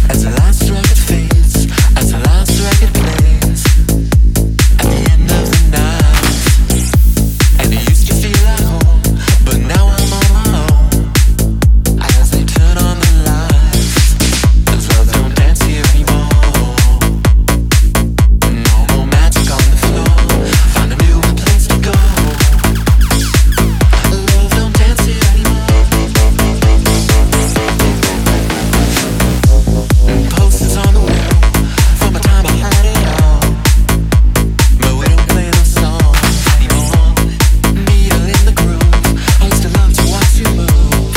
As the last record fades, as the last record plays, at the end of the night, and it used to feel like home, but now I'm on my own. As they turn on the lights, as love don't dance here anymore. No more magic on the floor. Find a new place to go. Love don't dance here anymore. Posters on the wall from a time I had it all, but we don't play those songs anymore. Needle in the groove, I used to love to watch you move,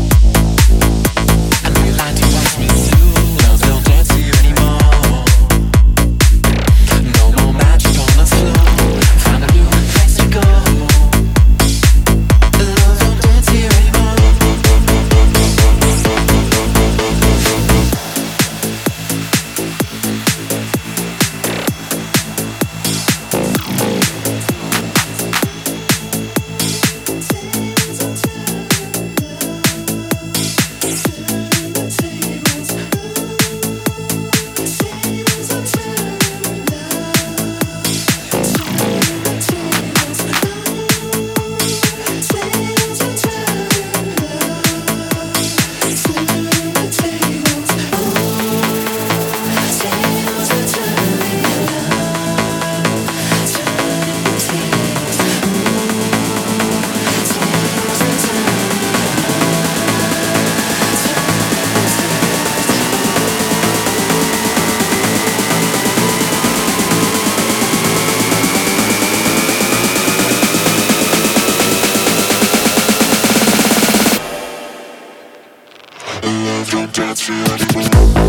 and we like to watch me too. Love don't dance here anymore. No more magic on the floor. Find a new place to go. Love don't dance here anymore. Love don't dance here anymore.